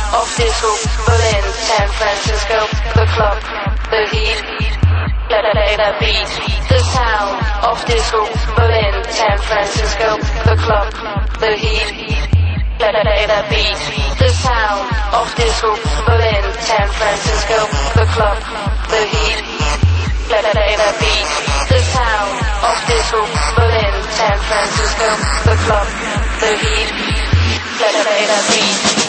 of disco, Berlin, San Francisco, the club, the heat, let the beat. The sound of disco, Berlin, San Francisco, the club, the heat, let the beat. The sound of disco, Berlin, San Francisco, the club, the heat, let the beat. The sound of disco, Berlin, San Francisco, the club, the heat, let the beat.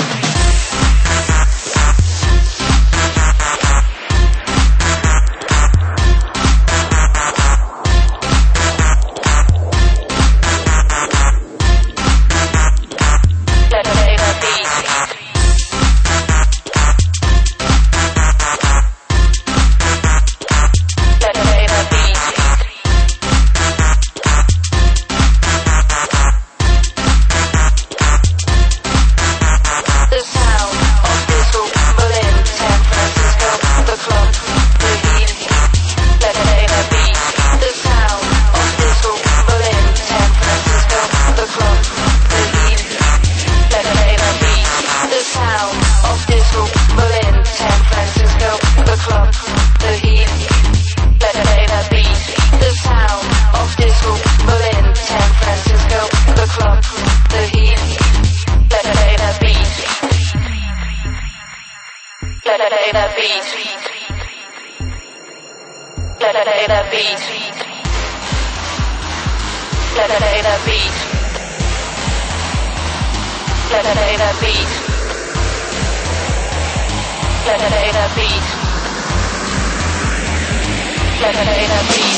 Let it beat.